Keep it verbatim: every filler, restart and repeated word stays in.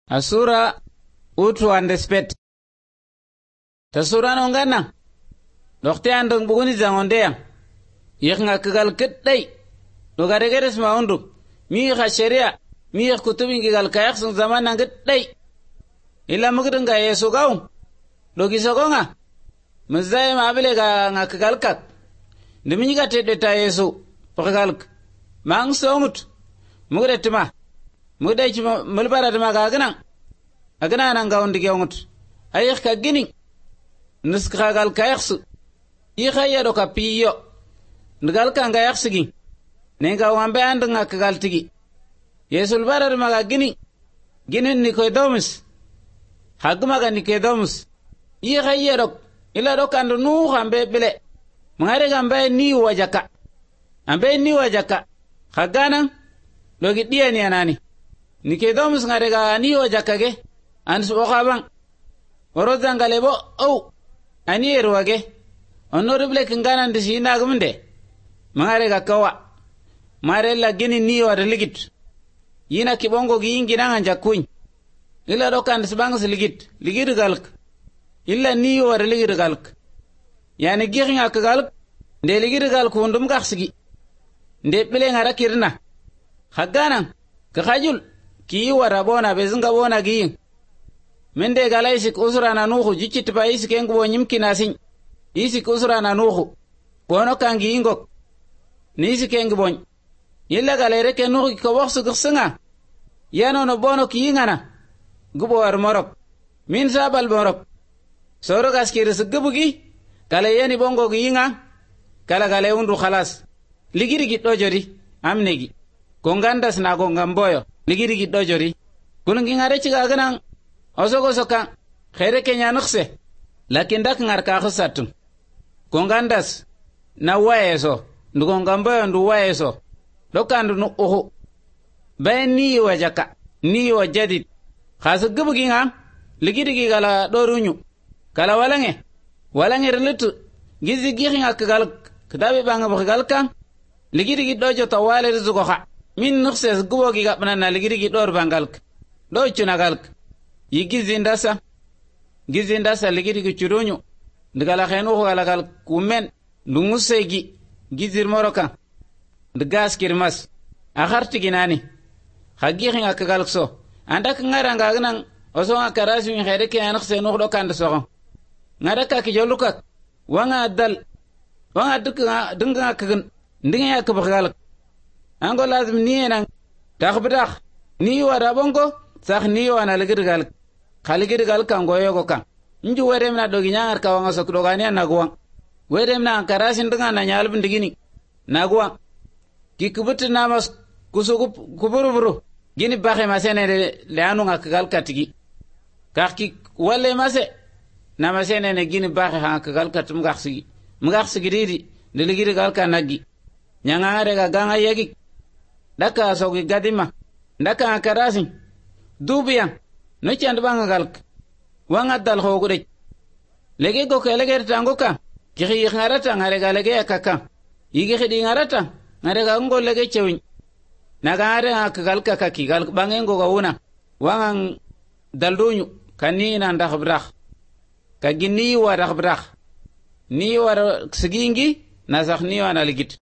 Asura utu andespet. Tasura nongana. Dokte andong buguni zangondea. Yeknga kagal ketday. Nogaregeres maundu. Mi kha sharia. Mi kutubi ngigal kayak sung zaman nangetday. Ila mugdunga yesu gaw. Dogi sogonga. Mzay mabile ga ngakagal kat. Ndiminga tede ta yesu. Pakagalk. Mang somut. Mugre tima. Mugday chima mulbara tima gagana. Agana nanga undi gyongut. Ayek ka gini. Nuskagal kayaksu. Iha yado ka piyo. Ngal ka ngayaksigi. Nenga wambe andanga kagal tigi. Yesul bara tima ga gini. Gini nikodomus. Hagmaga nikodomus. Iha yado. Ila do kandu nuh ambe bile. Mangare gambe ni wajaka. Ambe ni wajaka. Hagana. Logi dia ni anani. Nikodomus ngare ga ni wajaka ge. Ans okabang. Orozan galebo au. Ani erwage. Honorable kingana ndisi inagumde. Mangare ga kawa. Mare la gini ni wa religit. Yina kibongo gi ingina nganja kuny. Ila dokan sbangs ligit. Ligit galk. Illa ni wa religit galk. Yani giringa galk. Nde ligit galk undum gaksigi. Nde pile ngara kirna. Hagana. Kakajul. Ki wa rabona bezinga bona gi. Mende gala isik usura na nuhu jichit pa isik engbo nyimkina sin. Isik usura na nuhu. Bono kangi ingok. Ni isik engbo. Yilla gala reke nuhu ki kawaksu guksunga. Yano no bono ki ingana. Gubo war morok. Min sabal morok. Soro gaskiris gubugi. Kala yeni bongo ki inga. Kala gala undu khalas. Ligiri git dojori. Amnegi. Kongandas na kongamboyo. Ligiri git dojori. Kulungi ngare chiga ganang. Osogo soka khere kenya nukse lakin dak ngar ka khasatun kongandas na wayeso ndugongambo ndu wayeso dokandu nu uhu bayni wajaka ni wajadid khasu gubugi nga ligidigi gala dorunyu kala walange walange relutu gizi gixi nga kagal kdabe banga bo galkan ligidigi dojo tawale rizugo kha min nukse gubogi gabna na ligidigi dor bangalk do chunagalk yi gizindasa gizindasa ligiri gichurunyu ndgala khenu gala gal kumen ndungusegi gizir moroka ndgas kirmas akharti ginani khagi khinga kagalkso andak ngara ngagnan osonga karasi mi khede ke anak se no do kanda so ngara ka ki joluka wanga dal wanga dukka dunga kagan ndinga yak bagal ango lazim ni enan takhbidakh ni wada bongo sakh ni wana ligir gal khaligir gal kan goyo go kan inju werem na dogi nyangar ka wanga sok dogani na gowa werem na karasin dunga na nyal bindigini na gowa ki kubut na mas kusugu kuburu buru gini baxe masene le anu ngak gal katigi kakki wale mase na masene ne gini baxe ha gal katum gaxigi mgaxigi didi de ligir gal kan nagi nyangare ga ganga yegi daka sogi gadima daka karasin dubiyan no chand banga galk wanga dal khogure lege go ke lege tango ka kiri ngarata ngare ga lege kaka yige khidi ngarata ngare ga ngo lege chewin nagare ak galka ka ki gal bangengo ga una wanga daldunyu kanina ndak brakh ka ginni wa rakh brakh ni war sigingi na zakh ni wa na ligit